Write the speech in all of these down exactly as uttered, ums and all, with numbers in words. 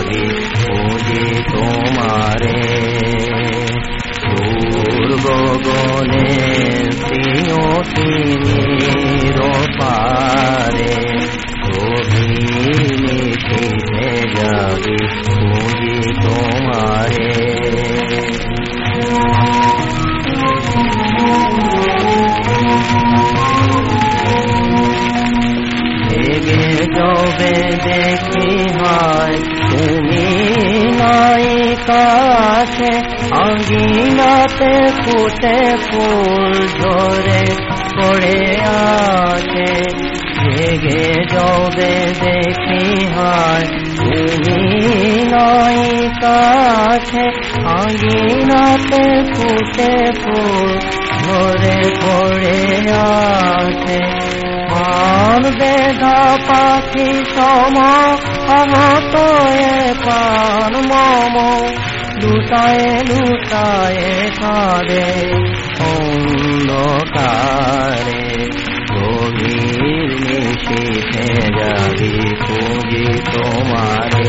জাগি খুঁজি তোমারে। দূর গগনে প্রিয় তিমির পারে, গভীর নিশীথে জাগি খুঁজি তোমারে। জেগে যবে দেখি হয় তুমি নাই কাছে, আঙ্গিনাতে ফুটে ফুল ঝরে পড়ে আছে। জেগে যবে দেখি হয় তুমি নাই কাছে, আঙ্গিনাতে ফুটে ফুল ঝরে পড়ে আছে। মান বেধা পাখি সম অমত প্রাণ মম, লুটায়ে লুটায়ে কাঁদে অন্ধকারে। গভীর নিশীথে জাগি খুঁজি তোমারে।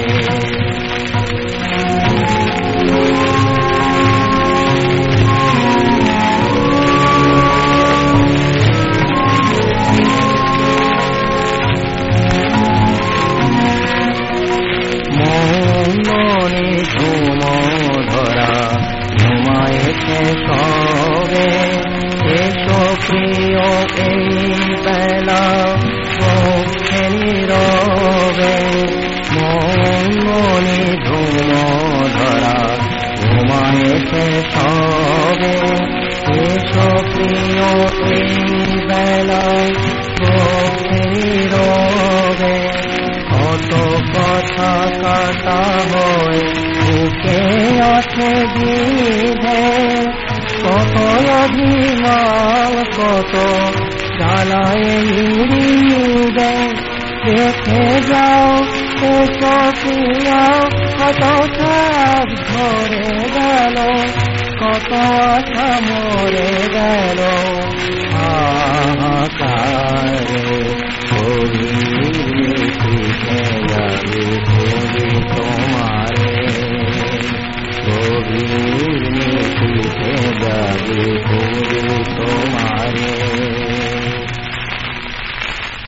মৌননি ঝুম ধরা ঘুমায়েছে সবে, এসো প্রিয় এই বেলা চোখে নীরবে। মৌননি ঝুম ধরা ঘুমায়েছে সবে, এসো প্রিয় এই বেলা চোখে নীরবে। কত কথা কাটা হয় বুকে আছে বিধে, কত অভিমান কত জ্বালায় নিরিদে। দেখে যাও এসো প্রিয়া, কত সাজ ধরে গেল, কত আশা মরে গেল হাহাকার।